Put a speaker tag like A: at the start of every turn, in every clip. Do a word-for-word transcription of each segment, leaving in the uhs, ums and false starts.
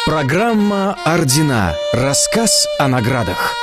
A: Программа «Ордена». Рассказ о наградах.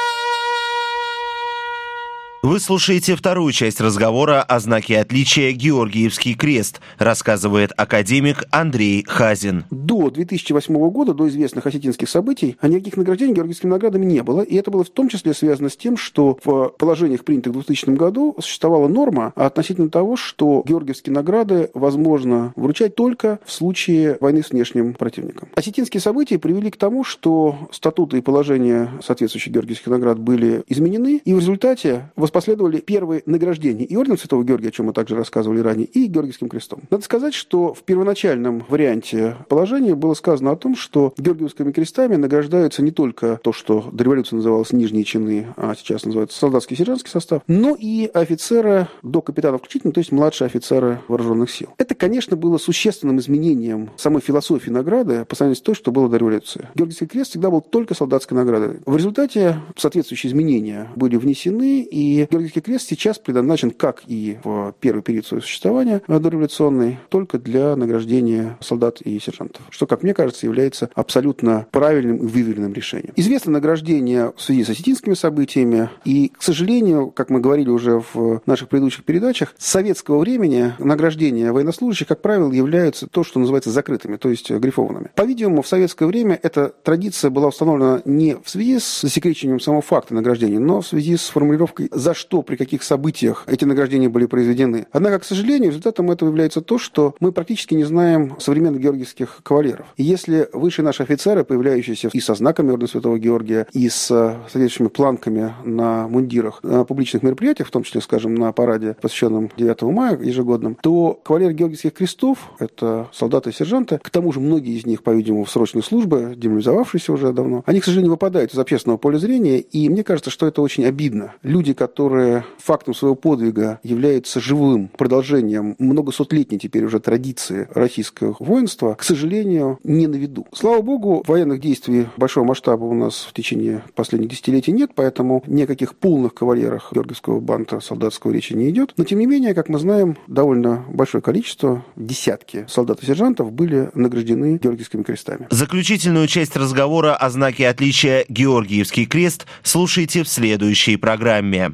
B: Вы слушаете вторую часть разговора о знаке отличия «Георгиевский крест», рассказывает академик Андрей Хазин.
C: До две тысячи восьмого года, до известных осетинских событий, никаких награждений георгиевскими наградами не было. И это было в том числе связано с тем, что в положениях, принятых в двухтысячном году, существовала норма относительно того, что георгиевские награды возможно вручать только в случае войны с внешним противником. Осетинские события привели к тому, что статуты и положения соответствующих георгиевских наград были изменены, и в результате последовали первые награждения и орденом Святого Георгия, о чем мы также рассказывали ранее, и Георгиевским крестом. Надо сказать, что в первоначальном варианте положения было сказано о том, что Георгиевскими крестами награждаются не только то, что до революции называлось нижние чины, а сейчас называется солдатский и сержантский состав, но и офицеры до капитана включительно, то есть младшие офицеры вооруженных сил. Это, конечно, было существенным изменением самой философии награды по сравнению с той, что было до революции. Георгиевский крест всегда был только солдатской наградой. В результате соответствующие изменения были внесены, и Георгиевский крест сейчас предназначен, как и в первый период своего существования дореволюционный, только для награждения солдат и сержантов, что, как мне кажется, является абсолютно правильным и выверенным решением. Известно награждение в связи с осетинскими событиями, и, к сожалению, как мы говорили уже в наших предыдущих передачах, с советского времени награждения военнослужащих, как правило, являются то, что называется закрытыми, то есть грифованными. По-видимому, в советское время эта традиция была установлена не в связи с засекречиванием самого факта награждения, но в связи с формулировкой «за что, при каких событиях эти награждения были произведены». Однако, к сожалению, результатом этого является то, что мы практически не знаем современных георгиевских кавалеров. И если высшие наши офицеры, появляющиеся и со знаками ордена Святого Георгия, и с соответствующими планками на мундирах, на публичных мероприятиях, в том числе, скажем, на параде, посвященном девятому мая ежегодном, то кавалеры Георгиевских крестов, это солдаты и сержанты, к тому же многие из них, по-видимому, в срочной службе, демобилизовавшиеся уже давно, они, к сожалению, выпадают из общественного поля зрения, и мне кажется, что это очень обидно. Люди, которые фактом своего подвига являются живым продолжением многосотлетней теперь уже традиции российского воинства, к сожалению, не на виду. Слава богу, военных действий большого масштаба у нас в течение последних десятилетий нет, поэтому ни о каких полных кавалерах Георгиевского банта солдатского речи не идет. Но, тем не менее, как мы знаем, довольно большое количество, десятки солдат и сержантов были награждены Георгиевскими крестами.
B: Заключительную часть разговора о знаке отличия «Георгиевский крест» слушайте в следующей программе.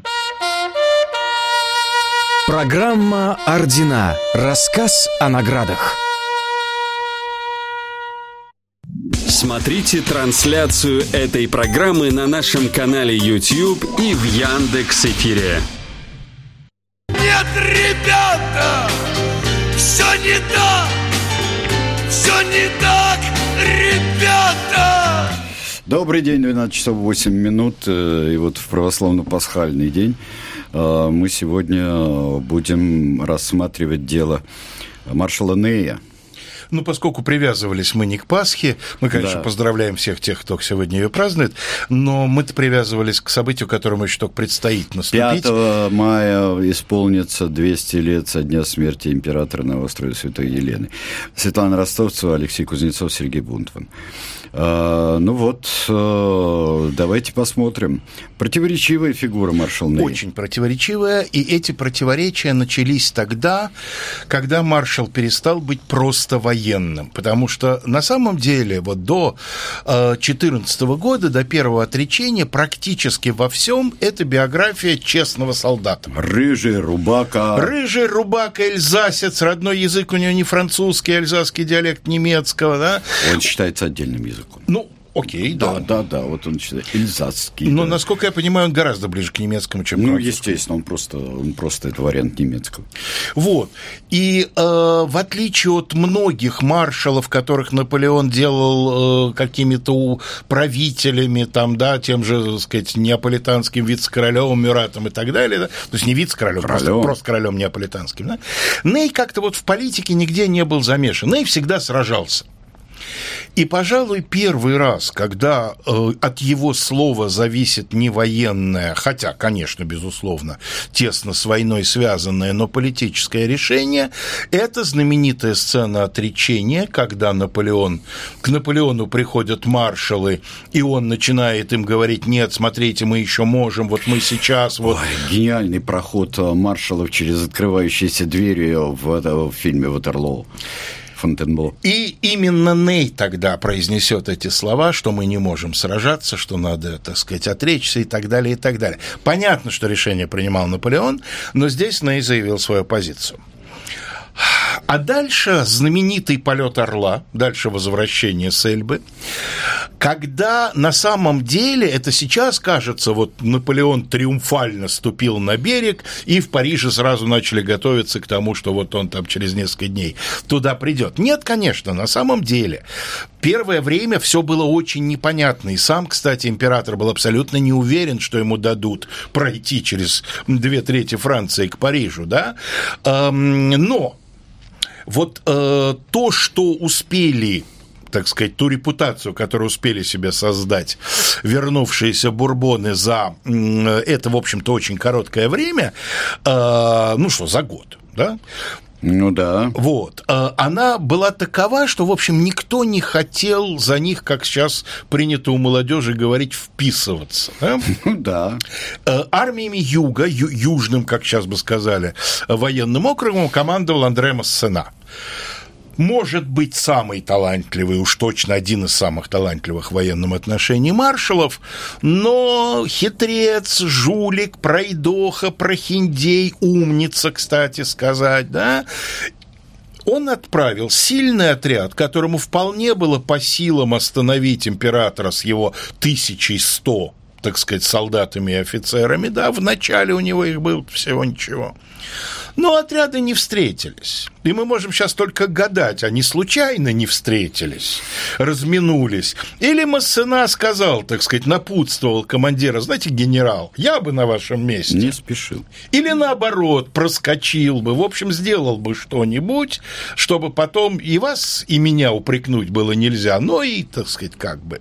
A: Программа «Ордена». Рассказ о наградах.
D: Смотрите трансляцию этой программы на нашем канале YouTube и в Яндекс.Эфире.
E: Нет, ребята, все не так, все не так, ребята.
F: Добрый день, двенадцать часов восемь минут, и вот в православно-пасхальный день мы сегодня будем рассматривать дело маршала Нея.
G: Ну, поскольку привязывались мы не к Пасхе, мы, конечно, да. поздравляем всех тех, кто сегодня ее празднует, но мы-то привязывались к событию, которому еще только предстоит наступить.
F: пятого мая исполнится двести лет со дня смерти императора на острове Святой Елены. Светлана Ростовцева, Алексей Кузнецов, Сергей Бунтман. А, ну вот, давайте посмотрим. Противоречивая фигура маршал Ней.
G: Очень противоречивая, и эти противоречия начались тогда, когда маршал перестал быть просто военным, потому что на самом деле вот до две тысячи четырнадцатого года, до первого отречения, практически во всем это биография честного солдата.
F: Рыжий рубака.
G: Рыжий рубака, эльзасец, родной язык у него не французский, а эльзасский диалект немецкого, да?
F: Он считается отдельным языком.
G: Ну, окей, да.
F: Да, да, да, вот он считает эльзасский.
G: Но,
F: да.
G: Насколько я понимаю, он гораздо ближе к немецкому, чем к
F: Ну,
G: французскому.
F: естественно, он просто, он просто это вариант немецкого.
G: Вот. И э, в отличие от многих маршалов, которых Наполеон делал э, какими-то правителями, там, да, тем же, так сказать, неаполитанским вице-королем Мюратом и так далее, да, то есть не вице-королем, просто, просто королем неаполитанским, да, Ней как-то вот в политике нигде не был замешан. Ней всегда сражался. И, пожалуй, первый раз, когда э, от его слова зависит не военное, хотя, конечно, безусловно, тесно с войной связанное, но политическое решение, это знаменитая сцена отречения, когда Наполеон, к Наполеону приходят маршалы, и он начинает им говорить: нет, смотрите, мы еще можем, вот мы сейчас... Вот...
F: Ой, гениальный проход маршалов через открывающиеся двери в, в фильме «Ватерлоу». Фонтенбло.
G: И именно Ней тогда произнесет эти слова, что мы не можем сражаться, что надо, так сказать, отречься и так далее, и так далее. Понятно, что решение принимал Наполеон, но здесь Ней заявил свою позицию. А дальше знаменитый полет орла, дальше возвращение с Эльбы, когда на самом деле, это сейчас кажется, вот Наполеон триумфально ступил на берег, и в Париже сразу начали готовиться к тому, что вот он там через несколько дней туда придет. Нет, конечно, на самом деле первое время все было очень непонятно, и сам, кстати, император был абсолютно не уверен, что ему дадут пройти через две трети Франции к Парижу, да, но вот э, то, что успели, так сказать, ту репутацию, которую успели себе создать вернувшиеся бурбоны за э, это, в общем-то, очень короткое время, э, ну что, за год, да?
F: Ну да.
G: Вот. Она была такова, что, в общем, никто не хотел за них, как сейчас принято у молодежи говорить, вписываться. Да?
F: Да.
G: Армиями Юга, ю- южным, как сейчас бы сказали, военным округом командовал Андре Массена. Может быть, самый талантливый, уж точно один из самых талантливых в военном отношении маршалов, но хитрец, жулик, пройдоха, прохиндей, умница, кстати сказать, да, он отправил сильный отряд, которому вполне было по силам остановить императора с его тысячей сто, так сказать, солдатами и офицерами, да, вначале у него их было всего ничего. Но отряды не встретились. И мы можем сейчас только гадать, они случайно не встретились, разминулись. Или Массена сказал, так сказать, напутствовал командира, знаете, генерал, я бы на вашем месте.
F: Не спешил.
G: Или наоборот, проскочил бы, в общем, сделал бы что-нибудь, чтобы потом и вас, и меня упрекнуть было нельзя, но и, так сказать, как бы.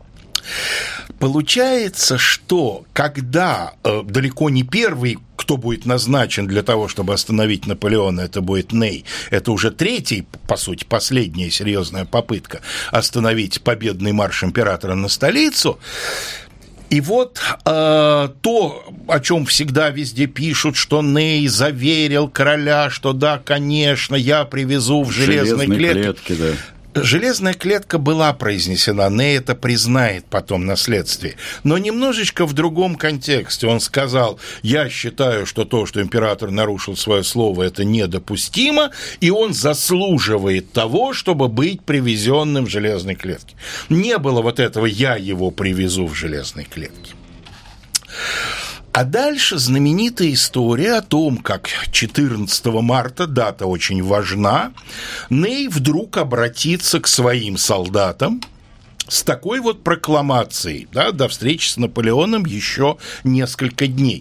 G: Получается, что когда э, далеко не первый, кто будет назначен для того, чтобы остановить Наполеона, это будет Ней, это уже третий, по сути, последняя серьезная попытка остановить победный марш императора на столицу. И вот э, то, о чем всегда везде пишут, что Ней заверил короля, что да, конечно, я привезу в железной клетке.
F: клетке, да.
G: Железная клетка была произнесена, Ней это признает потом на следствии, но немножечко в другом контексте. Он сказал, я считаю, что то, что император нарушил свое слово, это недопустимо, и он заслуживает того, чтобы быть привезенным в железной клетке. Не было вот этого «я его привезу в железной клетке». А дальше знаменитая история о том, как четырнадцатого марта, дата очень важна, Ней вдруг обратится к своим солдатам с такой вот прокламацией, да, до встречи с Наполеоном еще несколько дней.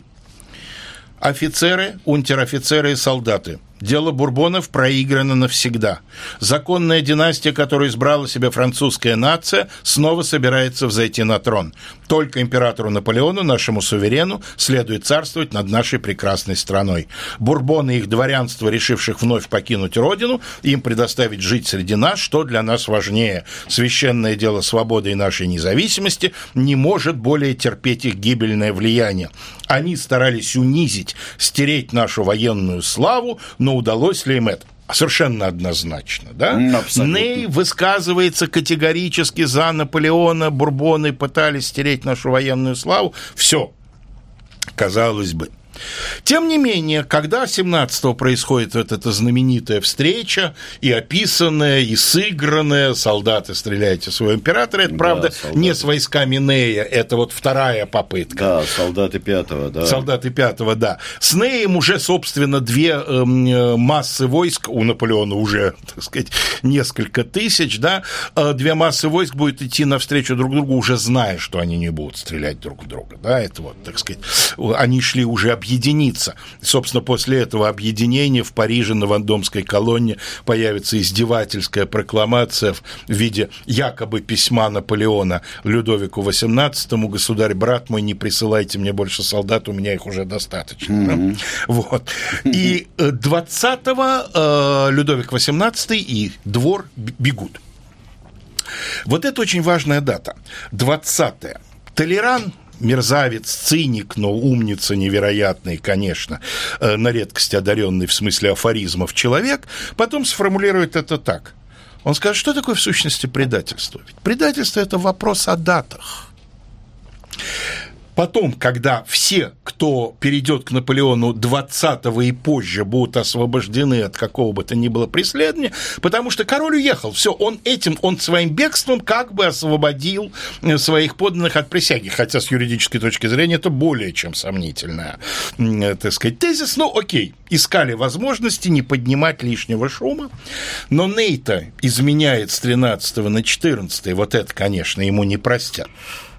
G: Офицеры, унтер-офицеры и солдаты, дело Бурбонов проиграно навсегда. Законная династия, которую избрала себе французская нация, снова собирается взойти на трон. Только императору Наполеону, нашему суверену, следует царствовать над нашей прекрасной страной. Бурбоны и их дворянство, решивших вновь покинуть родину, им предоставить жить среди нас, что для нас важнее. Священное дело свободы и нашей независимости не может более терпеть их гибельное влияние. Они старались унизить, стереть нашу военную славу, но удалось ли им это? Совершенно однозначно, да?
F: Абсолютно.
G: Ней высказывается категорически за Наполеона, Бурбоны пытались стереть нашу военную славу. Все, казалось бы. Тем не менее, когда семнадцатого происходит вот эта знаменитая встреча, и описанная, и сыгранная, солдаты стреляйте своего императора, это, да, правда, солдаты. Не с войсками Нея, это вот вторая попытка.
F: Да, солдаты пятого, да.
G: Солдаты пятого, да. С Неем уже, собственно, две э, массы войск, у Наполеона уже, так сказать, несколько тысяч, да, э, две массы войск будут идти навстречу друг другу, уже зная, что они не будут стрелять друг в друга, да, это вот, так сказать, они шли уже объединиться. Единица. Собственно, после этого объединения в Париже на Вандомской колонне появится издевательская прокламация в виде якобы письма Наполеона Людовику восемнадцатому: «Государь, брат мой, не присылайте мне больше солдат, у меня их уже достаточно». Mm-hmm. Да? Вот. И двадцатого Людовик восемнадцатый и двор бегут. Вот это очень важная дата. двадцатое. Толеран, мерзавец, циник, но умница невероятный, конечно, на редкость одаренный в смысле афоризмов человек, потом сформулирует это так. Он скажет, что такое в сущности предательство? Ведь предательство – это вопрос о датах. Потом, когда все, кто перейдет к Наполеону двадцатого и позже, будут освобождены от какого бы то ни было преследования, потому что король уехал, все, он этим, он своим бегством как бы освободил своих подданных от присяги, хотя с юридической точки зрения это более чем сомнительная, так сказать, тезис, ну окей, искали возможности не поднимать лишнего шума, но Ней-то изменяет с тринадцатого на четырнадцатое, вот это, конечно, ему не простят.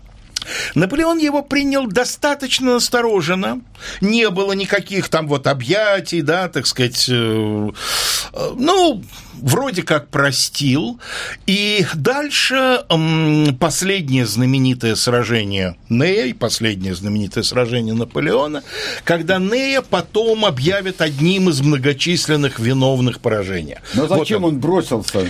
G: Наполеон его принял достаточно настороженно, не было никаких там вот объятий, да, так сказать, э, э, ну, вроде как простил, и дальше э, последнее знаменитое сражение Нея, последнее знаменитое сражение Наполеона, когда Нея потом объявят одним из многочисленных виновных поражений.
F: Но зачем
G: вот он.
F: он бросился?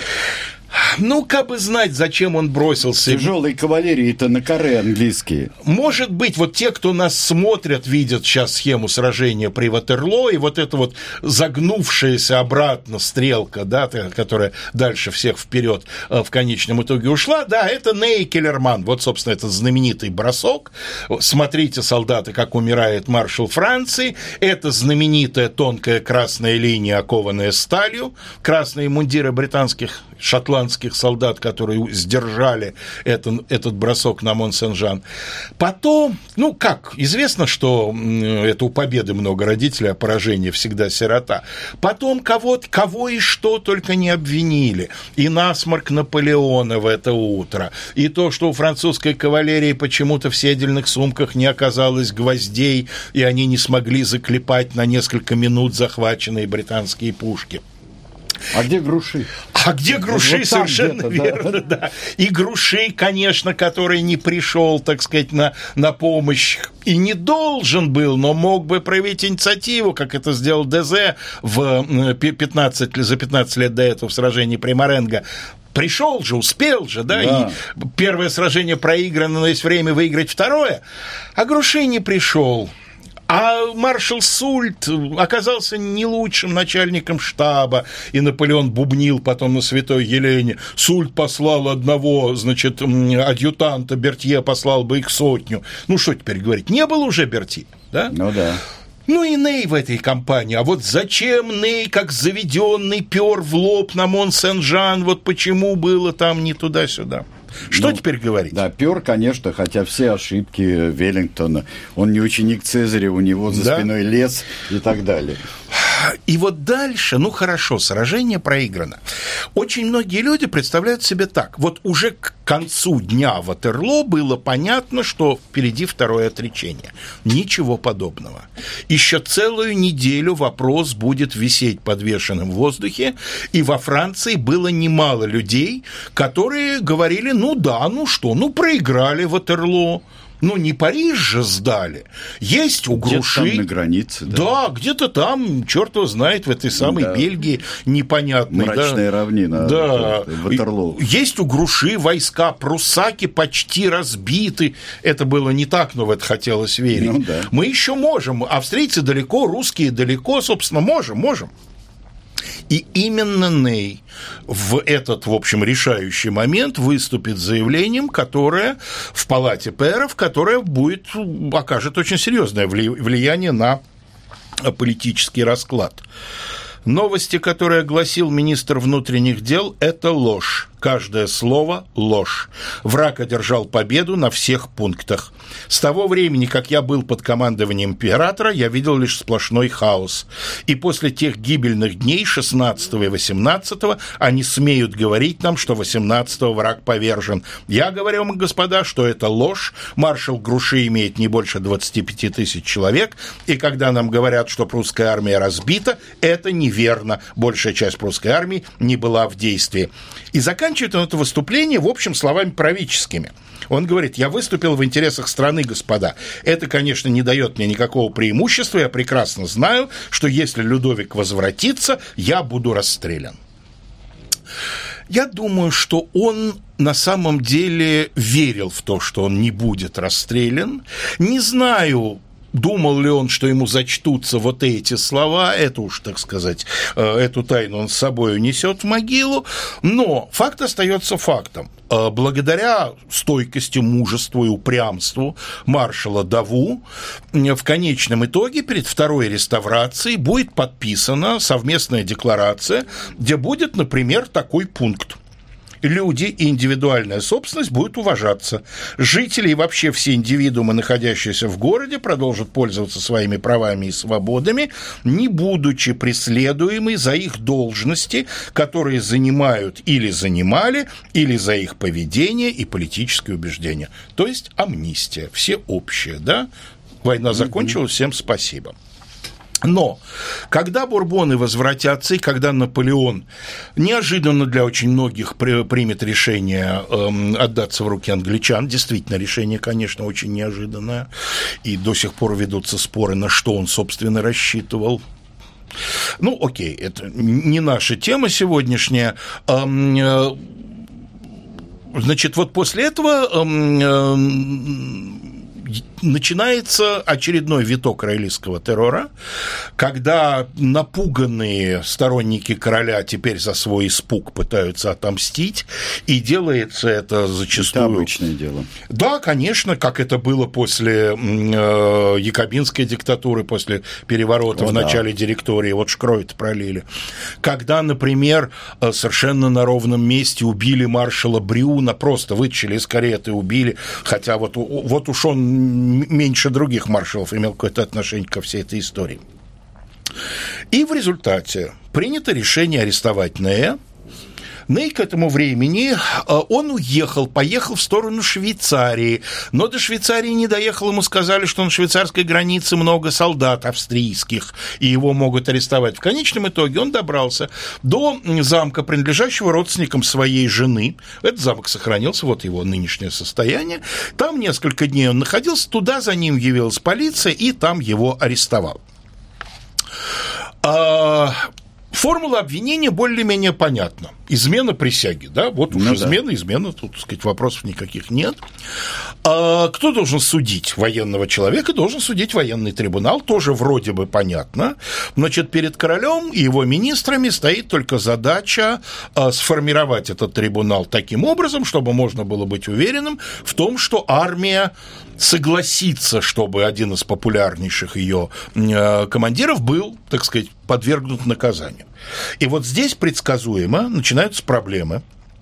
G: Ну, как бы знать, зачем он бросился.
F: Тяжелой кавалерии-то на каре английские.
G: Может быть, вот те, кто нас смотрят, видят сейчас схему сражения при Ватерлоо, и вот эта вот загнувшаяся обратно стрелка, да, которая дальше всех вперед в конечном итоге ушла, да, это Ней Келлерман. Вот, собственно, этот знаменитый бросок. Смотрите, солдаты, как умирает маршал Франции. Это знаменитая тонкая красная линия, окованная сталью. Красные мундиры британских, шотландских солдат, которые сдержали это, этот бросок на Мон-Сен-Жан. Потом, ну как, известно, что это у победы много родителей, а поражение всегда сирота. Потом кого, кого и что только не обвинили. И насморк Наполеона в это утро, и то, что у французской кавалерии почему-то в седельных сумках не оказалось гвоздей, и они не смогли заклепать на несколько минут захваченные британские пушки.
F: А где Груши?
G: А где Груши, вот совершенно верно, да. да. И Груши, конечно, который не пришел, так сказать, на, на помощь и не должен был, но мог бы проявить инициативу, как это сделал Дезе в пятнадцать, за пятнадцать лет до этого в сражении при Маренго. Пришел же, успел же, да, да, и первое сражение проиграно, но есть время выиграть второе, а Груши не пришел. А маршал Сульт оказался не лучшим начальником штаба, и Наполеон бубнил потом на Святой Елене. Сульт послал одного, значит, адъютанта, Бертье послал бы их сотню. Ну, что теперь говорить? Не было уже Берти, да?
F: Ну, да.
G: Ну и Ней в этой кампании. А вот зачем Ней, как заведенный, пер в лоб на Мон-Сен-Жан? Вот почему было там не туда-сюда? Что ну, теперь говорить?
F: Да, пер, конечно, хотя все ошибки Веллингтона. Он не ученик Цезаря, у него за да? спиной лес и так далее.
G: И вот дальше, ну хорошо, сражение проиграно. Очень многие люди представляют себе так. Вот уже к концу дня Ватерлоо было понятно, что впереди второе отречение. Ничего подобного. Еще целую неделю вопрос будет висеть подвешенным в воздухе, и во Франции было немало людей, которые говорили, ну да, ну что, ну проиграли Ватерлоо. Ну, не Париж же сдали. Есть у Груши...
F: Где-то там на границе, да.
G: Да, где-то там, черт его знает, в этой самой да. Бельгии непонятной.
F: Мрачная
G: да.
F: равнина.
G: Да.
F: Ватерлоо.
G: Есть у Груши войска, пруссаки почти разбиты. Это было не так, но в это хотелось верить.
F: Ну, да.
G: Мы еще можем. Австрийцы далеко, русские далеко, собственно, можем, можем. И именно Ней в этот, в общем, решающий момент выступит с заявлением, которое в Палате пэров, которое будет, окажет очень серьезное влияние на политический расклад. Новости, которые огласил министр внутренних дел, это ложь. Каждое слово – ложь. Враг одержал победу на всех пунктах. С того времени, как я был под командованием императора, я видел лишь сплошной хаос. И после тех гибельных дней, шестнадцатого и восемнадцатого, они смеют говорить нам, что восемнадцатого враг повержен. Я говорю вам, господа, что это ложь. Маршал Груши имеет не больше двадцати пяти тысяч человек, и когда нам говорят, что прусская армия разбита, это неверно. Большая часть прусской армии не была в действии. И заканчивает он это выступление, в общем, словами правительскими. Он говорит, я выступил в интересах страны, господа. Это, конечно, не дает мне никакого преимущества. Я прекрасно знаю, что если Людовик возвратится, я буду расстрелян. Я думаю, что он на самом деле верил в то, что он не будет расстрелян. Не знаю, Думал ли он, что ему зачтутся вот эти слова, это уж, так сказать, эту тайну он с собой унесет в могилу, но факт остается фактом. Благодаря стойкости, мужеству и упрямству маршала Даву в конечном итоге перед второй реставрацией будет подписана совместная декларация, где будет, например, такой пункт. Люди и индивидуальная собственность будут уважаться. Жители и вообще все индивидуумы, находящиеся в городе, продолжат пользоваться своими правами и свободами, не будучи преследуемы за их должности, которые занимают или занимали, или за их поведение и политические убеждения. То есть амнистия, всеобщая, да? Война закончилась, всем спасибо. Но когда бурбоны возвратятся, и когда Наполеон неожиданно для очень многих примет решение э, отдаться в руки англичан, действительно, решение, конечно, очень неожиданное, и до сих пор ведутся споры, на что он, собственно, рассчитывал. Ну, окей, это не наша тема сегодняшняя. Э, значит, вот после этого... Э, начинается очередной виток роялистского террора, когда напуганные сторонники короля теперь за свой испуг пытаются отомстить, и делается это зачастую...
F: Это обычное дело.
G: Да, конечно, как это было после э, якобинской диктатуры, после переворота О, в начале да. директории, вот кровь-то пролили. Когда, например, совершенно на ровном месте убили маршала Брюна, просто вытащили из кареты, убили, хотя вот, вот уж он меньше других маршалов имел какое-то отношение ко всей этой истории. И в результате принято решение арестовать Нея. Ней к этому времени, он уехал, поехал в сторону Швейцарии, но до Швейцарии не доехал, ему сказали, что на швейцарской границе много солдат австрийских, и его могут арестовать. В конечном итоге он добрался до замка, принадлежащего родственникам своей жены. Этот замок сохранился, вот его нынешнее состояние. Там несколько дней он находился, туда за ним явилась полиция, и там его арестовала. Формула обвинения более-менее понятна. Измена присяги, да, вот уж ну, измена, да. измена, тут, так сказать, вопросов никаких нет. А кто должен судить военного человека? Должен судить военный трибунал, тоже вроде бы понятно. Значит, перед королем и его министрами стоит только задача а, сформировать этот трибунал таким образом, чтобы можно было быть уверенным в том, что армия согласится, чтобы один из популярнейших ее э, командиров был, так сказать, подвергнут наказанию. И вот здесь предсказуемо начинаются проблемы,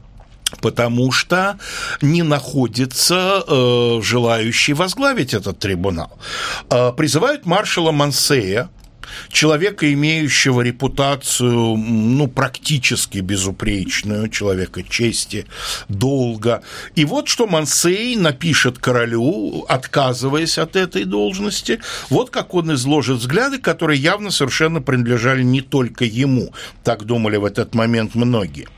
G: потому что не находится э, желающий возглавить этот трибунал. Э, призывают маршала Мансея, человека, имеющего репутацию, ну, практически безупречную, человека чести, долга. И вот что Мансей напишет королю, отказываясь от этой должности. Вот как он изложит взгляды, которые явно совершенно принадлежали не только ему. Так думали в этот момент многие.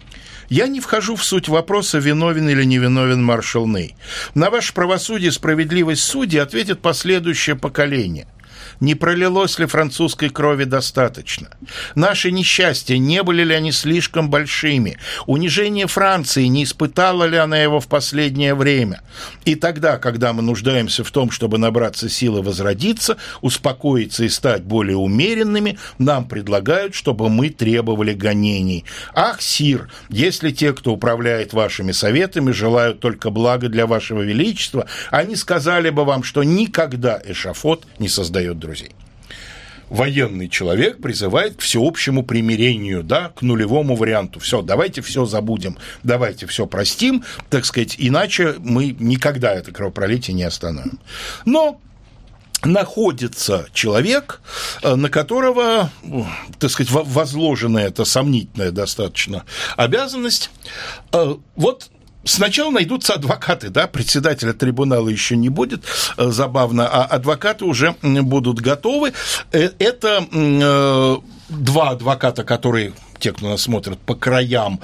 G: Я не вхожу в суть вопроса, виновен или невиновен маршал Ней. На ваше правосудие и справедливость судей ответит последующее поколение. Не пролилось ли французской крови достаточно? Наши несчастья, не были ли они слишком большими? Унижение Франции, не испытала ли она его в последнее время? И тогда, когда мы нуждаемся в том, чтобы набраться силы возродиться, успокоиться и стать более умеренными, нам предлагают, чтобы мы требовали гонений. Ах, сир, если те, кто управляет вашими советами, желают только блага для вашего величества, они сказали бы вам, что никогда эшафот не создает друзей. Военный человек призывает к всеобщему примирению, да, к нулевому варианту. Все, давайте все забудем, давайте все простим, так сказать, иначе мы никогда это кровопролитие не остановим. Но находится человек, на которого, так сказать, возложена эта сомнительная достаточно обязанность. Вот сначала найдутся адвокаты, да, председателя трибунала еще не будет, забавно, а адвокаты уже будут готовы. Это два адвоката, которые, те, кто нас смотрит по краям,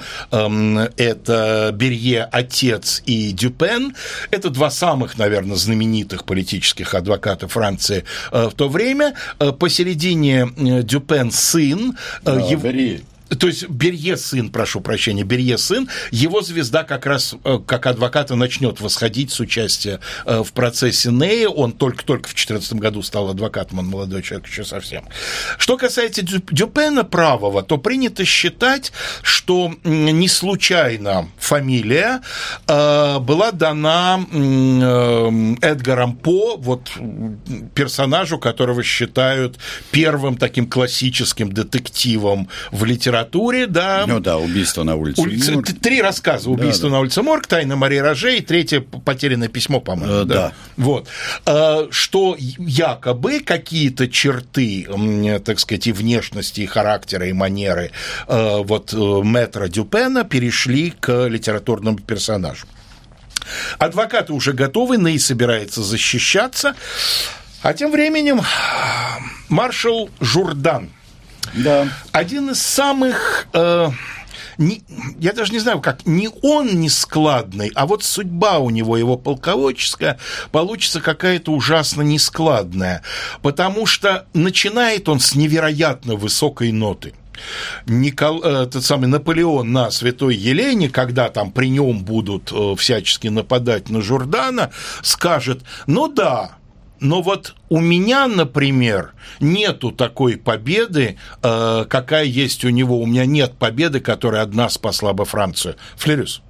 G: это Берье, отец, и Дюпен. Это два самых, наверное, знаменитых политических адвоката Франции в то время. Посередине Дюпен сын.
F: Да,
G: Ев...
F: Берье.
G: То есть Берье сын, прошу прощения, Берье сын, его звезда как раз как адвоката начнет восходить с участия в процессе Нея. Он только-только в две тысячи четырнадцатом году стал адвокатом, он молодой человек еще совсем. Что касается Дюпена правого, то принято считать, что не случайно фамилия была дана Эдгаром По, вот персонажу, которого считают первым таким классическим детективом в литературе. Да.
F: Ну да, убийство на улице
G: Улица,
F: Морг.
G: Три рассказа: убийство да, да. на улице Морг, тайна Марии Роже и третье потерянное письмо, по-моему. Э, да. Да. Вот. Что якобы какие-то черты, так сказать, и внешности, и характера, и манеры вот мэтра Дюпена перешли к литературному персонажу. Адвокаты уже готовы, Ней собирается защищаться, а тем временем маршал Журдан, да. один из самых, э, не, я даже не знаю, как, не он нескладный, а вот судьба у него, его полководческая, получится какая-то ужасно нескладная, потому что начинает он с невероятно высокой ноты. Никол... Этот самый Наполеон на Святой Елене, когда там при нем будут всячески нападать на Журдана, скажет: ну да, но вот у меня, например, нету такой победы, э, какая есть у него. У меня нет победы, которая одна спасла бы Францию. Флерюс.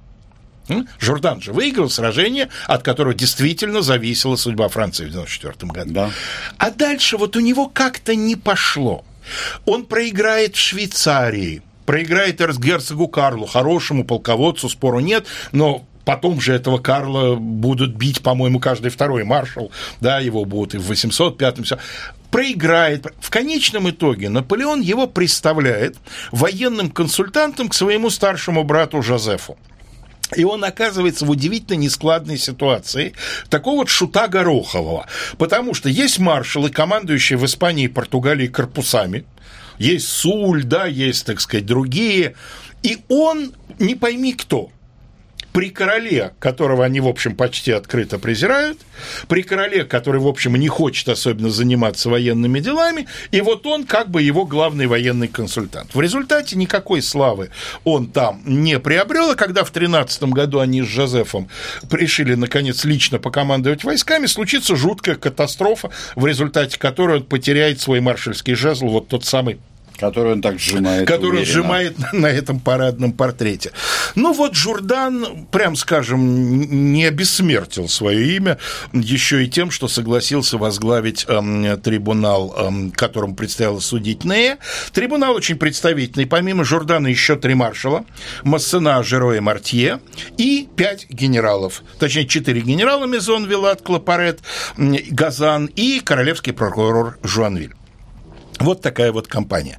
G: Журдан же выиграл сражение, от которого действительно зависела судьба Франции в девяносто четвёртом году. Да. А дальше вот у него как-то не пошло. Он проиграет в Швейцарии, проиграет эрцгерцогу Карлу, хорошему полководцу, спору нет, но потом же этого Карла будут бить, по-моему, каждый второй маршал, да, его будут и в восемьсот пятом, все. Проиграет. В конечном итоге Наполеон его представляет военным консультантом к своему старшему брату Жозефу. И он оказывается в удивительно нескладной ситуации такого вот шута Горохового, потому что есть маршалы, командующие в Испании и Португалии корпусами, есть Суль, да, есть, так сказать, другие, и он не пойми кто. При короле, которого они, в общем, почти открыто презирают, при короле, который, в общем, не хочет особенно заниматься военными делами, и вот он как бы его главный военный консультант. В результате никакой славы он там не приобрел, а когда в тринадцатом году они с Жозефом решили, наконец, лично покомандовать войсками, случится жуткая катастрофа, в результате которой он потеряет свой маршальский жезл, вот тот самый,
F: который он так сжимает.
G: Который он сжимает на этом парадном портрете. Ну вот Журдан, прям скажем, не обессмертил свое имя еще и тем, что согласился возглавить эм, трибунал, эм, которому предстояло судить Нея. Трибунал очень представительный. Помимо Журдана еще три маршала: Массена, Жиро и Мартье, и пять генералов. Точнее, четыре генерала: Мезон, Вилат, Клапарет, Газан и королевский прокурор Жуанвиль. Вот такая вот компания.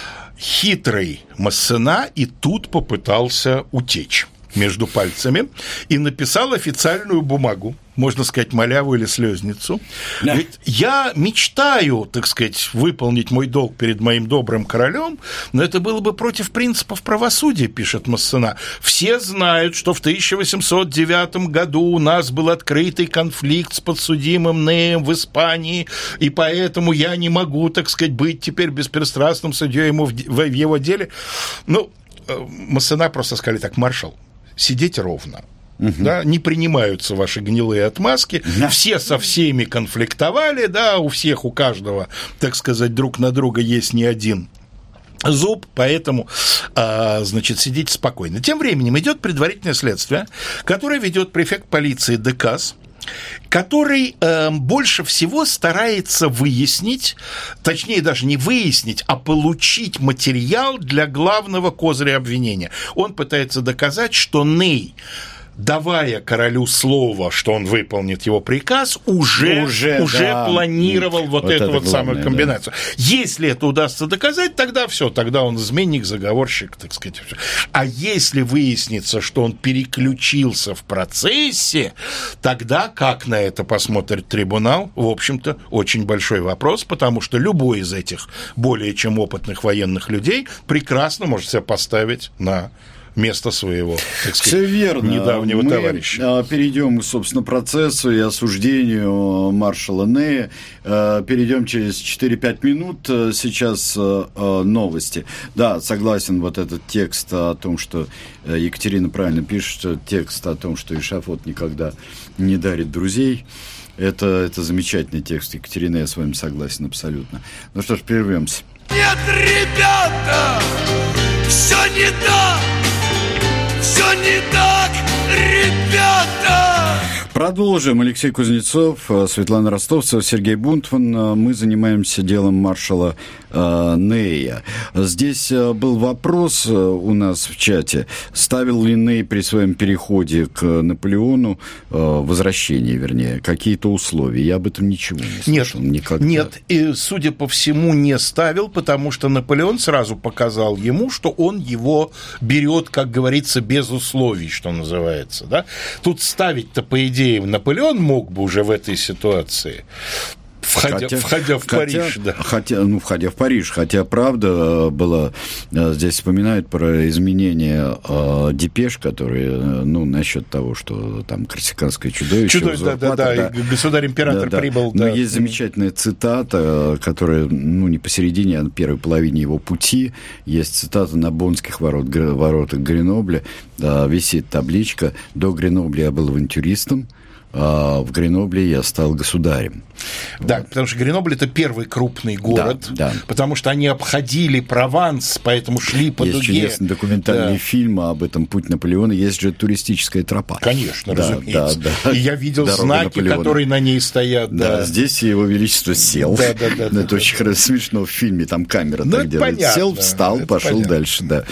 G: Хитрый Массена и тут попытался утечь между пальцами и написал официальную бумагу, можно сказать, маляву или слезницу. Да. Ведь я мечтаю, так сказать, выполнить мой долг перед моим добрым королем, но это было бы против принципов правосудия, пишет Массена. Все знают, что в тысяча восемьсот девятом году у нас был открытый конфликт с подсудимым Неем в Испании, и поэтому я не могу, так сказать, быть теперь беспристрастным судьей ему в, в его деле. Ну, Массена просто сказали так: маршал, сидеть ровно. Угу. Да, не принимаются ваши гнилые отмазки, да. Все со всеми конфликтовали, да, у всех, у каждого, так сказать, друг на друга есть не один зуб, поэтому, а, значит, сидите спокойно. Тем временем идет предварительное следствие, которое ведет префект полиции Деказ, который э, больше всего старается выяснить, точнее даже не выяснить, а получить материал для главного козыря обвинения. Он пытается доказать, что Ней, давая королю слово, что он выполнит его приказ, уже, уже, уже да. планировал вот, вот эту вот главное, самую комбинацию. Да. Если это удастся доказать, тогда все, тогда он изменник, заговорщик, так сказать. Все. А если выяснится, что он переключился в процессе, тогда как на это посмотрит трибунал? В общем-то, очень большой вопрос, потому что любой из этих более чем опытных военных людей прекрасно может себя поставить на место своего, так сказать,
F: все верно.
G: недавнего
F: Мы
G: товарища.
F: Перейдем, собственно, к процессу и осуждению маршала Нея. Перейдем через четыре-пять минут. Сейчас новости. Да, согласен, вот этот текст о том, что Екатерина правильно пишет, текст о том, что эшафот никогда не дарит друзей. Это, это замечательный текст, Екатерина, я с вами согласен абсолютно. Ну что ж, прервемся.
E: Нет, ребята, все не так, все не так, ребята.
F: Продолжим. Алексей Кузнецов, Светлана Ростовцева, Сергей Бунтман. Мы занимаемся делом маршала э, Нея. Здесь был вопрос у нас в чате. Ставил ли Ней при своем переходе к Наполеону, э, возвращение, вернее, какие-то условия? Я об этом ничего не слышал.
G: Нет,
F: никогда.
G: Нет, и, судя по всему, не ставил, потому что Наполеон сразу показал ему, что он его берет, как говорится, без условий, что называется. Да? Тут ставить-то, по идее, Наполеон мог бы уже в этой ситуации, входя,
F: хотя,
G: входя в
F: хотя,
G: Париж. Да.
F: Хотя, ну, входя в Париж, хотя, правда, была, здесь вспоминают про изменения э, депеш, которые, ну, насчет того, что там корсиканское чудовище...
G: Чудовище, да, да, да, и государь-император да, прибыл.
F: Да. Но
G: да.
F: есть замечательная цитата, которая, ну, не посередине, а на первой половине его пути. Есть цитата: на Боннских ворот, воротах Гренобля да, висит табличка: «До Гренобля я был авантюристом, а в Гренобле я стал государем».
G: Да,
F: вот.
G: Потому что Гренобль – это первый крупный город,
F: да, да.
G: потому что они обходили Прованс, поэтому шли по
F: есть
G: дуге.
F: Есть чудесный документальный
G: да.
F: фильм об этом «Путь Наполеона». Есть же туристическая тропа.
G: Конечно,
F: да,
G: разумеется.
F: Да, да.
G: И я видел
F: Дорога
G: знаки,
F: Наполеона.
G: которые на ней стоят.
F: Да,
G: да.
F: здесь Его Величество сел.
G: Да, да, да,
F: это
G: да,
F: очень
G: да.
F: хорошо, смешно в фильме, там камера
G: ну,
F: так делает.
G: Понятно,
F: сел, встал, пошел
G: понятно.
F: дальше, да.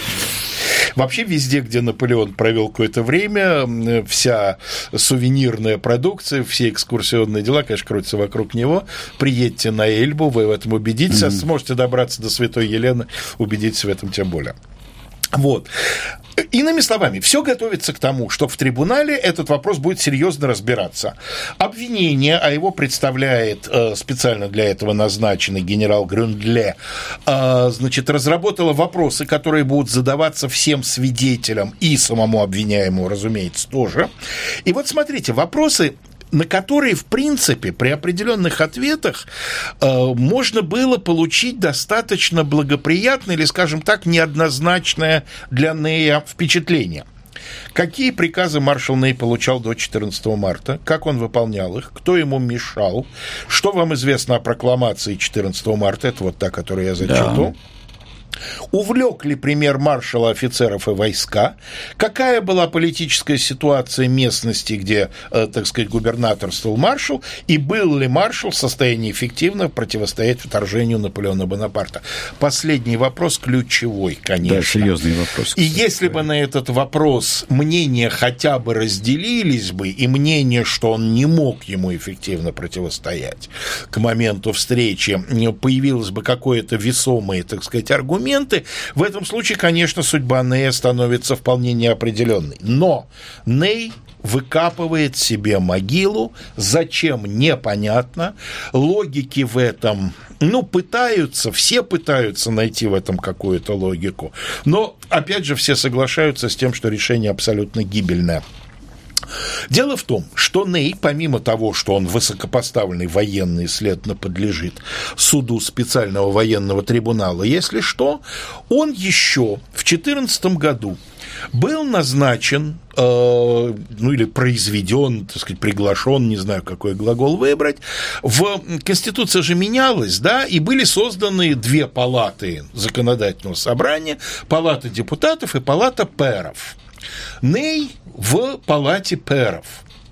G: Вообще везде, где Наполеон провел какое-то время, вся сувенирная продукция, все экскурсионные дела, конечно, крутятся вокруг него. Приедьте на Эльбу, вы в этом убедитесь, mm-hmm. сможете добраться до Святой Елены, убедитесь в этом тем более. Вот. Иными словами, все готовится к тому, что в трибунале этот вопрос будет серьезно разбираться. Обвинение, а его представляет э, специально для этого назначенный генерал Грюндле, э, значит, разработало вопросы, которые будут задаваться всем свидетелям и самому обвиняемому, разумеется, тоже. И вот смотрите, вопросы, на которые, в принципе, при определенных ответах э, можно было получить достаточно благоприятное или, скажем так, неоднозначное для Нея впечатление. Какие приказы маршал Ней получал до четырнадцатого марта? Как он выполнял их? Кто ему мешал? Что вам известно о прокламации четырнадцатого марта? Это вот та, которую я зачитал. Да. Увлек ли премьер-маршала офицеров и войска? Какая была политическая ситуация местности, где, э, так сказать, губернаторствовал маршал? И был ли маршал в состоянии эффективно противостоять вторжению Наполеона Бонапарта? Последний вопрос ключевой, конечно.
F: Да, серьезный вопрос.
G: И если бы на этот вопрос мнения хотя бы разделились бы, и мнение, что он не мог ему эффективно противостоять к моменту встречи, появилось бы какое-то весомое, так сказать, аргумент, в этом случае, конечно, судьба Нея становится вполне неопределенной. Но Ней выкапывает себе могилу, зачем, непонятно, логики в этом, ну, пытаются, все пытаются найти в этом какую-то логику, но, опять же, все соглашаются с тем, что решение абсолютно гибельное. Дело в том, что Ней, помимо того, что он высокопоставленный военный, следовательно, подлежит суду специального военного трибунала, если что, он еще в четырнадцатом году был назначен, э, ну или произведен, так сказать, приглашен, не знаю, какой глагол выбрать. В Конституция же менялась, да, и были созданы две палаты законодательного собрания: палата депутатов и палата пэров. Ней в палате пэров.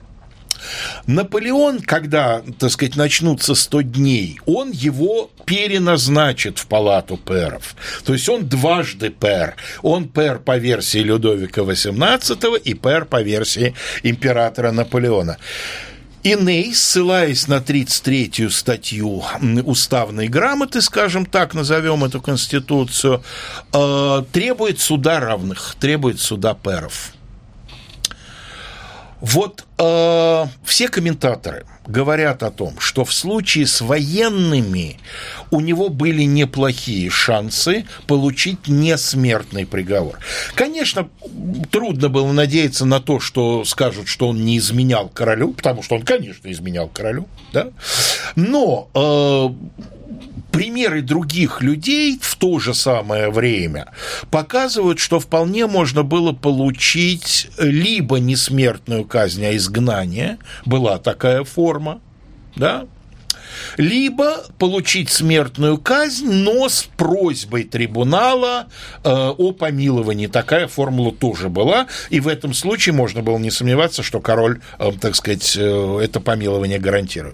G: Наполеон, когда, так сказать, начнутся сто дней, он его переназначит в палату пэров. То есть он дважды пэр. Он пэр по версии Людовика восемнадцатого и пэр по версии императора Наполеона. И Ней, ссылаясь на тридцать третью статью уставной грамоты, скажем так, назовем эту конституцию, требует суда равных, требует суда пэров. Вот э, все комментаторы говорят о том, что в случае с военными у него были неплохие шансы получить несмертный приговор. Конечно, трудно было надеяться на то, что скажут, что он не изменял королю, потому что он, конечно, изменял королю, да? Но э, примеры других людей в то же самое время показывают, что вполне можно было получить либо не смертную казнь, а изгнание, была такая форма, да, либо получить смертную казнь, но с просьбой трибунала э, о помиловании. Такая формула тоже была, и в этом случае можно было не сомневаться, что король, э, так сказать, э, это помилование гарантирует.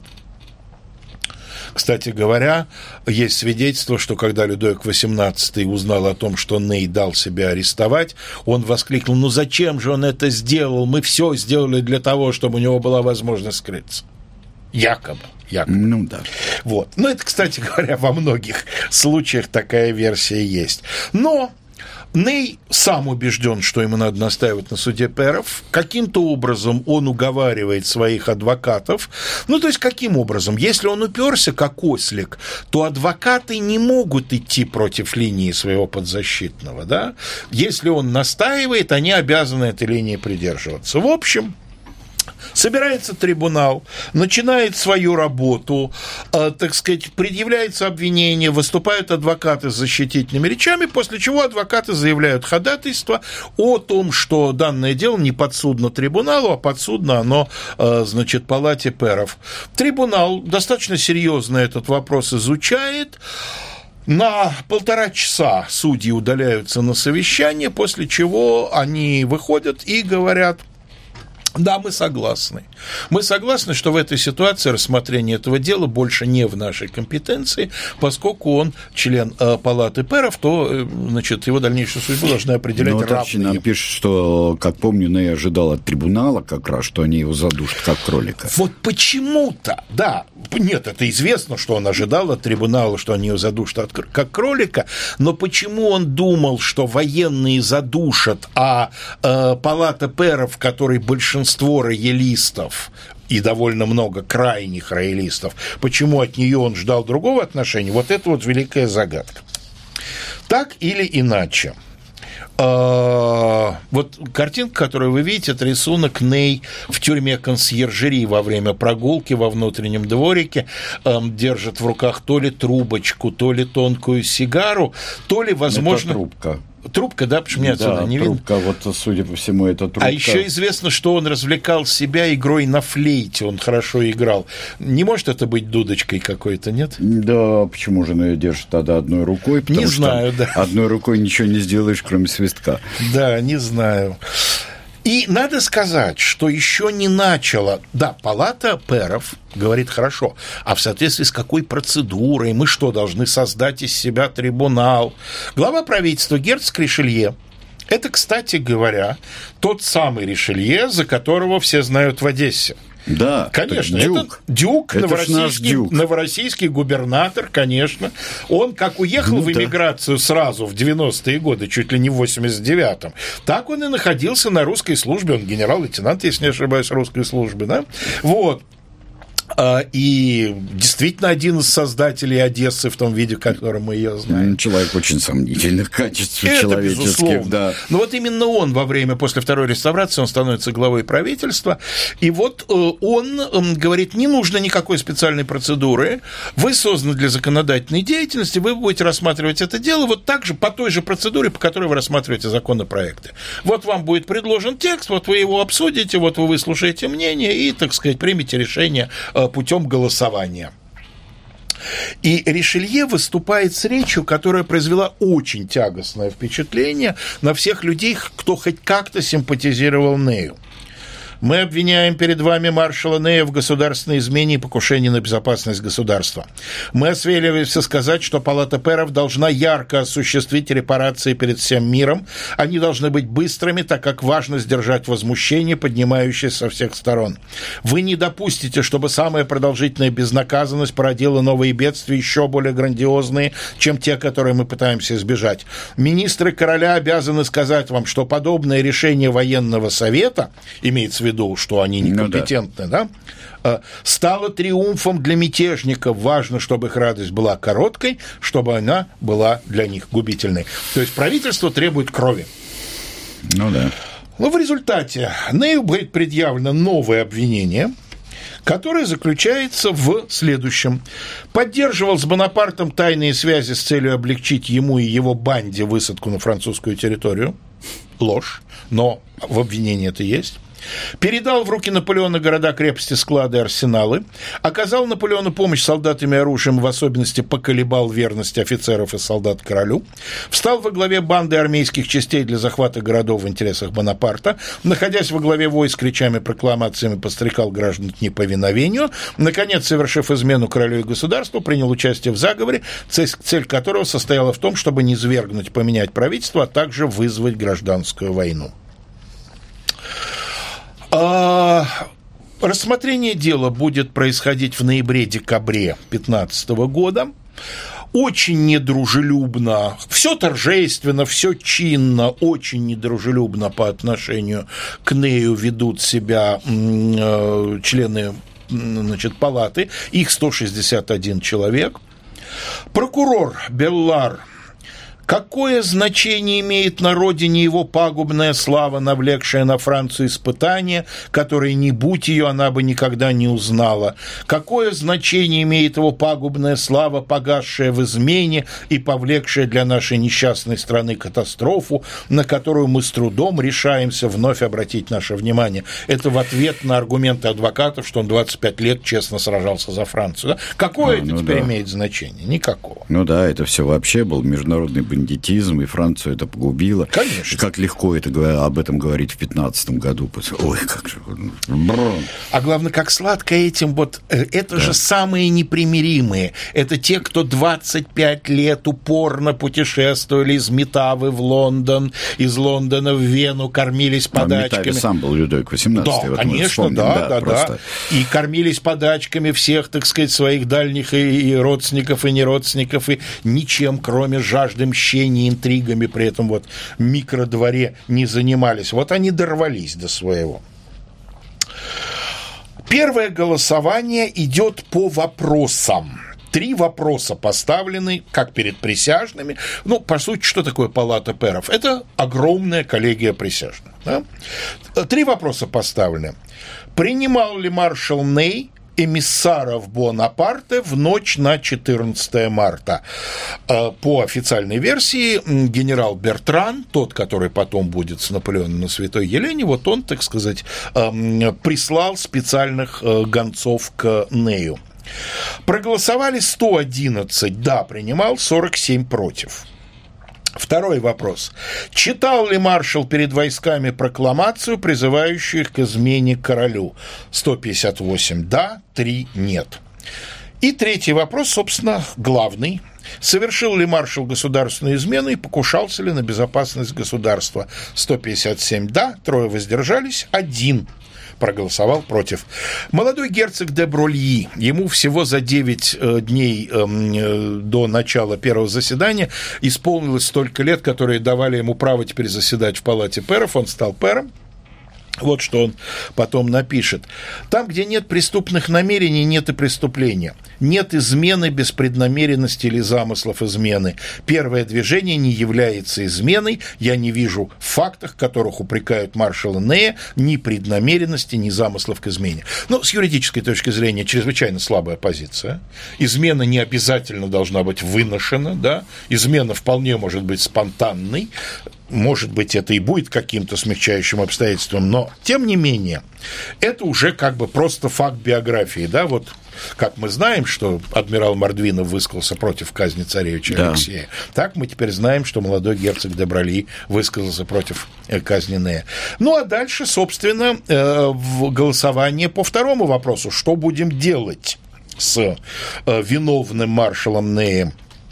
G: Кстати говоря, есть свидетельство, что когда Людовик восемнадцатый узнал о том, что Ней дал себя арестовать, он воскликнул: ну зачем же он это сделал? Мы все сделали для того, чтобы у него была возможность скрыться. Якобы. Якобы.
F: Ну да.
G: Вот. Ну, это, кстати говоря, во многих случаях такая версия есть. Но Ней сам убежден, что ему надо настаивать на суде пэров. Каким-то образом он уговаривает своих адвокатов. Ну, то есть, каким образом? Если он уперся как ослик, то адвокаты не могут идти против линии своего подзащитного, да? Если он настаивает, они обязаны этой линии придерживаться. В общем, собирается трибунал, начинает свою работу, э, так сказать, предъявляется обвинение, выступают адвокаты с защитительными речами, после чего адвокаты заявляют ходатайство о том, что данное дело не подсудно трибуналу, а подсудно оно, э, значит, палате пэров. Трибунал достаточно серьезно этот вопрос изучает. На полтора часа судьи удаляются на совещание, после чего они выходят и говорят: да, мы согласны. Мы согласны, что в этой ситуации рассмотрение этого дела больше не в нашей компетенции, поскольку он член э, палаты пэров, то, э, значит, его дальнейшую судьбу должны определять
F: Но
G: равные.
F: нам пишут, что, как помню, Ней ожидал от трибунала как раз, что они его задушат как кролика.
G: Вот почему-то, да, нет, это известно, что он ожидал от трибунала, что они его задушат от, как кролика, но почему он думал, что военные задушат, а э, палата пэров, в которой большинство роялистов и довольно много крайних роялистов, почему от нее он ждал другого отношения, вот это вот великая загадка. Так или иначе, вот картинка, которую вы видите, это рисунок Ней в тюрьме консьержери во время прогулки во внутреннем дворике, держит в руках то ли трубочку, то ли тонкую сигару, то ли, возможно...
F: Это трубка.
G: Трубка, да, потому что мне отсюда
F: да,
G: не
F: трубка,
G: видно.
F: вот, судя по всему, это трубка.
G: А еще известно, что он развлекал себя игрой на флейте, он хорошо играл. Не может это быть дудочкой какой-то, нет?
F: Да, почему же он ее держит тогда одной рукой? Потому
G: не
F: что
G: знаю, да.
F: Одной рукой ничего не сделаешь, кроме свистка.
G: Да, не знаю. И надо сказать, что еще не начало. Да, палата пэров говорит: хорошо, а в соответствии с какой процедурой мы что, должны создать из себя трибунал? Глава правительства герцог Ришелье. Это, кстати говоря, тот самый Ришелье, за которого все знают в Одессе.
F: Да,
G: конечно,
F: дюк.
G: это дюк,
F: это
G: новороссийский,
F: дюк,
G: новороссийский губернатор, конечно. Он как уехал ну, в эмиграцию да. сразу в девяностые годы, чуть ли не в восемьдесят девятом, так он и находился на русской службе. Он генерал-лейтенант, если не ошибаюсь, русской службы, да? Вот. И действительно один из создателей Одессы в том виде, в котором мы ее знаем.
F: Человек очень сомнительных качеств
G: Это
F: человеческих.
G: Безусловно.
F: Да.
G: Но вот именно он во время, после второй реставрации, он становится главой правительства, и вот он говорит: не нужно никакой специальной процедуры, вы созданы для законодательной деятельности, вы будете рассматривать это дело вот так же, по той же процедуре, по которой вы рассматриваете законопроекты. Вот вам будет предложен текст, вот вы его обсудите, вот вы выслушаете мнение и, так сказать, примете решение путем голосования. И Ришелье выступает с речью, которая произвела очень тягостное впечатление на всех людей, кто хоть как-то симпатизировал Нею. Мы обвиняем перед вами маршала Нея в государственной измене и покушении на безопасность государства. Мы осмеливаемся сказать, что палата пэров должна ярко осуществить репарации перед всем миром. Они должны быть быстрыми, так как важно сдержать возмущение, поднимающееся со всех сторон. Вы не допустите, чтобы самая продолжительная безнаказанность породила новые бедствия, еще более грандиозные, чем те, которые мы пытаемся избежать. Министры короля обязаны сказать вам, что подобное решение военного совета, имеется в в виду, что они некомпетентны, ну, да. Да, стало триумфом для мятежников. Важно, чтобы их радость была короткой, чтобы она была для них губительной. То есть правительство требует крови.
F: Ну да.
G: Но в результате Нею будет предъявлено новое обвинение, которое заключается в следующем. Поддерживал с Бонапартом тайные связи с целью облегчить ему и его банде высадку на французскую территорию. Ложь, но в обвинении это есть. Передал в руки Наполеона города, крепости, склады, арсеналы, оказал Наполеону помощь солдатами и оружием, в особенности поколебал верность офицеров и солдат королю, встал во главе банды армейских частей для захвата городов в интересах Бонапарта, находясь во главе войск, речами, прокламациями подстрекал граждан к неповиновению, наконец, совершив измену королю и государству, принял участие в заговоре, цель которого состояла в том, чтобы низвергнуть, поменять правительство, а также вызвать гражданскую войну. Рассмотрение дела будет происходить в ноябре-декабре две тысячи пятнадцатого года. Очень недружелюбно, все торжественно, все чинно, очень недружелюбно по отношению к Нею ведут себя э, члены, значит, палаты, их сто шестьдесят один человек. Прокурор Беллар. Какое значение имеет на родине его пагубная слава, навлекшая на Францию испытания, которые, не будь ее, она бы никогда не узнала? Какое значение имеет его пагубная слава, погасшая в измене и повлекшая для нашей несчастной страны катастрофу, на которую мы с трудом решаемся вновь обратить наше внимание? Это в ответ на аргументы адвокатов, что он двадцать пять лет честно сражался за Францию. Какое а, это ну теперь да. имеет значение? Никакого.
F: Ну да, это все вообще был международный бандитизм, и Францию это погубило.
G: Конечно.
F: Как легко это, об этом говорить в пятнадцатом году. Ой, как же...
G: А главное, как сладко этим вот... Это да. же самые непримиримые. Это те, кто двадцать пять лет упорно путешествовали из Метавы в Лондон, из Лондона в Вену, кормились подачками.
F: В Метаве сам был Людовик восемнадцатый.
G: Да, конечно, да, да, да, да. И кормились подачками всех, так сказать, своих дальних и, и родственников, и неродственников, и ничем, кроме жажды мщения, интригами при этом вот микродворе не занимались. Вот они дорвались до своего. Первое голосование идет по вопросам. Три вопроса поставлены, как перед присяжными. Ну, по сути, что такое палата пэров? Это огромная коллегия присяжных. Да? Три вопроса поставлены. Принимал ли маршал Ней эмиссаров Бонапарта в ночь на четырнадцатое марта. По официальной версии, генерал Бертран, тот, который потом будет с Наполеоном на Святой Елене, вот он, так сказать, прислал специальных гонцов к Нею. Проголосовали сто одиннадцать, да, принимал, сорок семь против. Второй вопрос. Читал ли маршал перед войсками прокламацию, призывающую их к измене королю? сто пятьдесят восемь да, три нет. И третий вопрос, собственно, главный. Совершил ли маршал государственную измену и покушался ли на безопасность государства? сто пятьдесят семь да, трое воздержались, один проголосовал против. Молодой герцог де Брогlie, ему всего за девять дней э, до начала первого заседания исполнилось столько лет, которые давали ему право теперь заседать в палате пэров, он стал пэром. Вот что он потом напишет. Там, где нет преступных намерений, нет и преступления. Нет измены без преднамеренности или замыслов измены. Первое движение не является изменой. Я не вижу в фактах, в которых упрекают маршала Нея, ни преднамеренности, ни замыслов к измене. Но с юридической точки зрения чрезвычайно слабая позиция. Измена не обязательно должна быть выношена. Да? Измена вполне может быть спонтанной. Может быть, это и будет каким-то смягчающим обстоятельством, но, тем не менее, это уже как бы просто факт биографии, да, вот как мы знаем, что адмирал Мордвинов высказался против казни царевича да. Алексея, так мы теперь знаем, что молодой герцог де Брогlie высказался против казни Нея. Ну, а дальше, собственно, в голосовании по второму вопросу, что будем делать с виновным маршалом Неем,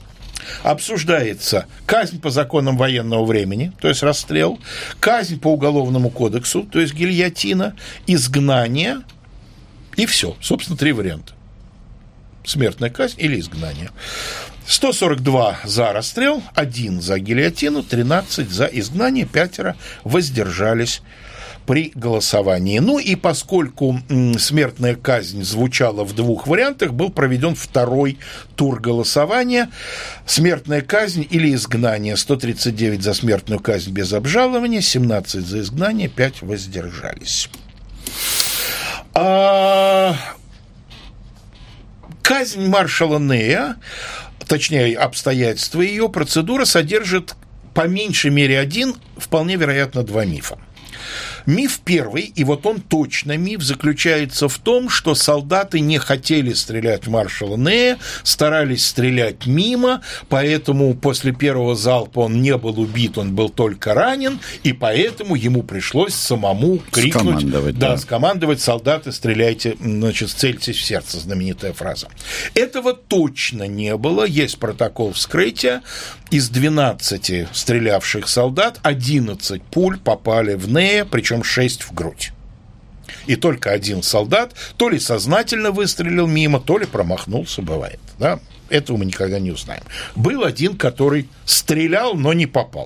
G: обсуждается казнь по законам военного времени, то есть расстрел, казнь по уголовному кодексу, то есть гильотина, изгнание, и все. Собственно, три варианта. Смертная казнь или изгнание. сто сорок два за расстрел, один за гильотину, тринадцать за изгнание, пятеро воздержались. при голосовании. Ну и поскольку смертная казнь звучала в двух вариантах, был проведен второй тур голосования. Смертная казнь или изгнание. сто тридцать девять за смертную казнь без обжалования, семнадцать за изгнание, пять воздержались. А... Казнь маршала Нея, точнее, обстоятельства ее, процедура содержит по меньшей мере один, вполне вероятно, два мифа. Миф первый, и вот он точно миф, заключается в том, что солдаты не хотели стрелять в маршала Нея, старались стрелять мимо, поэтому после первого залпа он не был убит, он был только ранен, и поэтому ему пришлось самому крикнуть, скомандовать, да, да. скомандовать: солдаты, стреляйте, значит, цельтесь в сердце, знаменитая фраза. Этого точно не было, есть протокол вскрытия. Из двенадцати стрелявших солдат одиннадцать пуль попали в Нея, причем шесть в грудь. И только один солдат то ли сознательно выстрелил мимо, то ли промахнулся, бывает. Да? Этого мы никогда не узнаем. Был один, который стрелял, но не попал.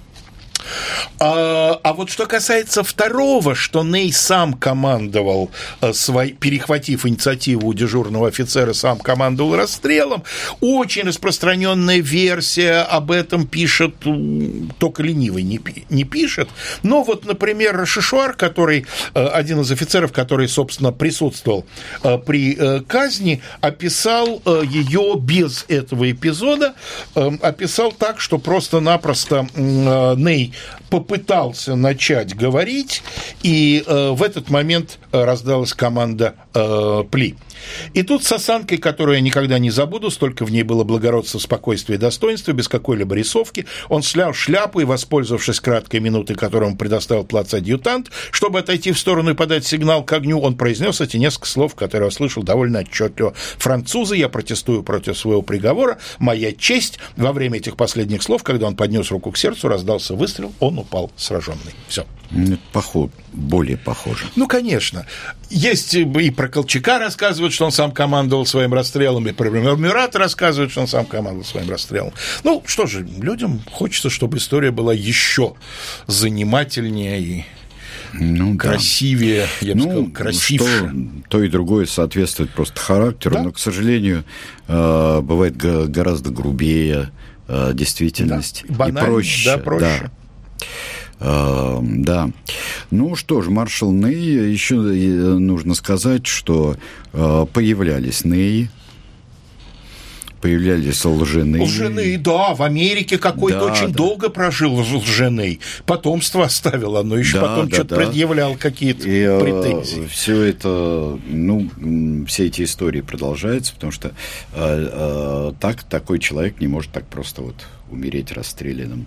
G: А, а вот что касается второго, что Ней сам командовал, свой, перехватив инициативу у дежурного офицера, сам командовал расстрелом, очень распространенная версия, об этом пишет, только ленивый не, не пишет, но вот, например, Рашишуар, который, один из офицеров, который, собственно, присутствовал при казни, описал ее без этого эпизода, описал так, что просто-напросто Ней попытался начать говорить, и э, в этот момент раздалась команда э, «Пли». И тут с осанкой, которую я никогда не забуду, столько в ней было благородства, спокойствия и достоинства, без какой-либо рисовки, он снял шляпу и, воспользовавшись краткой минутой, которую ему предоставил плацадъютант, чтобы отойти в сторону и подать сигнал к огню, он произнес эти несколько слов, которые я слышал довольно отчетливо. «Французы, я протестую против своего приговора, моя честь». Во время этих последних слов, когда он поднес руку к сердцу, раздался выстрел, он упал сраженный. Все.
F: Похоже, более похоже.
G: Ну, конечно. Есть и про Колчака рассказывают, что он сам командовал своим расстрелом, и про Мюрата рассказывают, что он сам командовал своим расстрелом. Ну, что же, людям хочется, чтобы история была еще занимательнее и ну, красивее, да. я бы ну, сказал, красивше.
F: Что, то и другое соответствует просто характеру, да? Но, к сожалению, бывает гораздо грубее действительность, да. и проще.
G: Да, проще.
F: Да. Uh, да. Ну что ж, маршал Ней, еще нужно сказать, что uh, появлялись Неи, появлялись Лженей.
G: Лженей, да, в Америке какой-то да, очень да. долго прожил Лженей, потомство оставил, оно еще да, потом да, что-то да. предъявлял какие-то и, претензии.
F: Все это, ну, все эти истории продолжаются, потому что uh, uh, так, такой человек не может так просто вот умереть расстрелянным.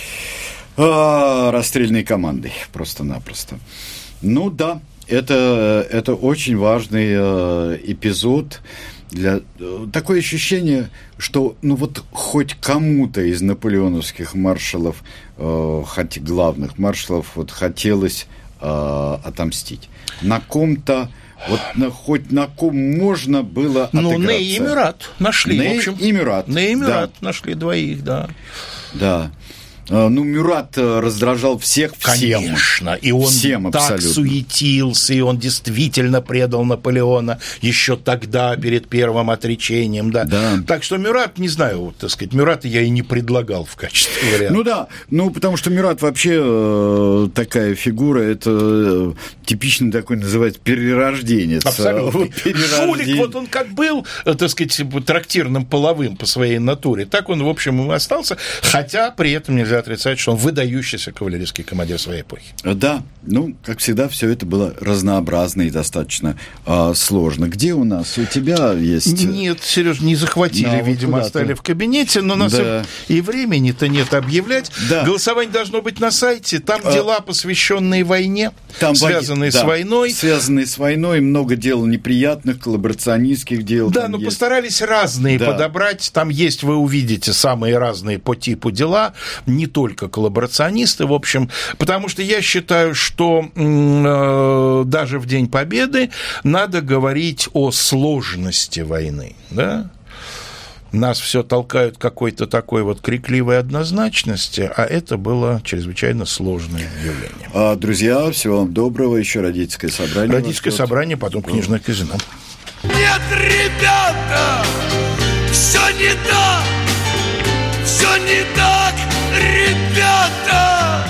F: А, расстрельной командой, просто-напросто. Ну да, это, это очень важный э, эпизод. Для, э, такое ощущение, что ну вот хоть кому-то из наполеоновских маршалов, э, хоть главных маршалов, вот хотелось э, отомстить. На ком-то, вот на, хоть на ком можно было отыграться.
G: Ну, Ней и Мюрат нашли,
F: Ней
G: в общем.
F: и Мюрат.
G: Ней и Мюрат да. нашли двоих, да.
F: Да. Ну, Мюрат раздражал всех всем.
G: Конечно, и он всем так абсолютно. суетился, и он действительно предал Наполеона еще тогда, перед первым отречением, да.
F: да.
G: Так что Мюрат, не знаю, вот, так сказать, Мюрата я и не предлагал в качестве варианта.
F: Ну да, ну потому что Мюрат вообще э, такая фигура, это э, типичный такой, называется, перерожденец.
G: Абсолютно. Вот, перерожден... Жулик, вот он как был, так сказать, трактирным половым по своей натуре, так он, в общем, и остался, хотя при этом нельзя отрицать, что он выдающийся кавалерийский командир своей эпохи.
F: Да, ну, как всегда, все это было разнообразно и достаточно а, сложно. Где у нас? У тебя есть...
G: Нет, Сереж, не захватили, да, видимо, вот оставили в кабинете, но у нас да. и времени-то нет объявлять. Да. Голосование должно быть на сайте, там а... дела, посвященные войне, там связанные да. с войной.
F: Связанные с войной, много дел неприятных, коллаборационистских дел.
G: Да, но есть. Постарались разные да. подобрать, там есть, вы увидите, самые разные по типу дела, не только коллаборационисты, в общем, потому что я считаю, что э, даже в День Победы надо говорить о сложности войны, да? нас все толкают к какой-то такой вот крикливой однозначности, а это было чрезвычайно сложное явление.
F: А, друзья, всего вам доброго, еще родительское собрание.
G: Родительское собрание, потом книжное казино.
E: Нет,